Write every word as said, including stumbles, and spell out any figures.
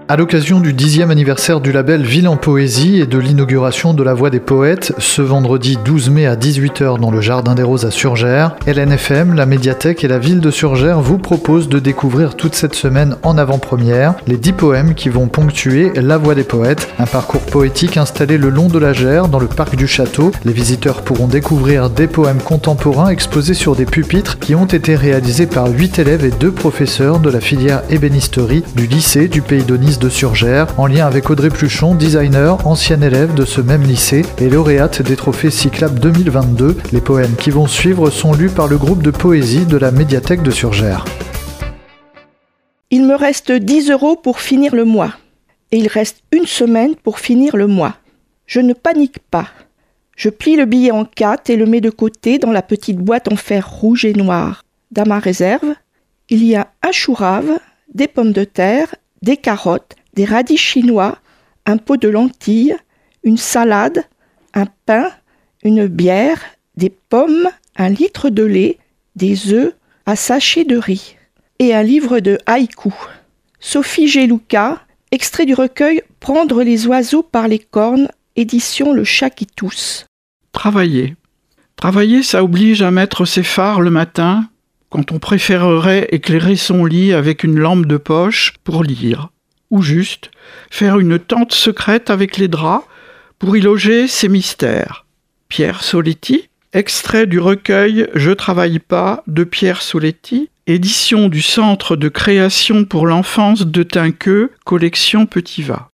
À l'occasion du dixième anniversaire du label Ville en Poésie et de l'inauguration de la Voix des Poètes, ce vendredi douze mai à dix-huit heures dans le Jardin des Roses à Surgères, L N F M, la médiathèque et la ville de Surgères vous proposent de découvrir toute cette semaine en avant-première les dix poèmes qui vont ponctuer la Voix des Poètes, un parcours poétique installé le long de la Gère dans le parc du château. Les visiteurs pourront découvrir des poèmes contemporains exposés sur des pupitres qui ont été réalisés par huit élèves et deux professeurs de la filière ébénisterie du lycée du Pays d'Aunis de Surgères, en lien avec Audrey Pluchon, designer, ancienne élève de ce même lycée et lauréate des trophées Cyclable deux mille vingt-deux. Les poèmes qui vont suivre sont lus par le groupe de poésie de la médiathèque de Surgères. Il me reste dix euros pour finir le mois. Et il reste une semaine pour finir le mois. Je ne panique pas. Je plie le billet en quatre et le mets de côté dans la petite boîte en fer rouge et noir. Dans ma réserve, il y a un chou rave, des pommes de terre, des carottes, des radis chinois, un pot de lentilles, une salade, un pain, une bière, des pommes, un litre de lait, des œufs, un sachet de riz et un livre de haïkus. Sophie Gelouka, extrait du recueil « Prendre les oiseaux par les cornes », édition Le Chat qui tousse. Travailler. Travailler, ça oblige à mettre ses phares le matin, quand on préférerait éclairer son lit avec une lampe de poche pour lire. Ou juste faire une tente secrète avec les draps pour y loger ses mystères. Pierre Soletti, extrait du recueil « Je travaille pas » de Pierre Soletti, édition du Centre de création pour l'enfance de Tinqueux, collection Petit Va.